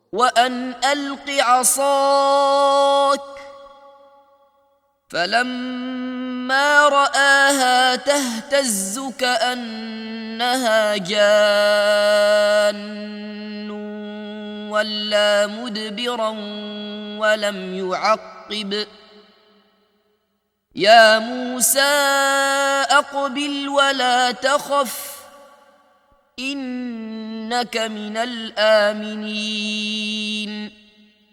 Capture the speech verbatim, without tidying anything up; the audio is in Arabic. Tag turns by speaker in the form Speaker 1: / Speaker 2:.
Speaker 1: وأن ألق عصاك، فلما رآها تهتز كأنها جان ولا مدبرا ولم يعقب. يا موسى أقبل ولا تخف إنك من الآمنين.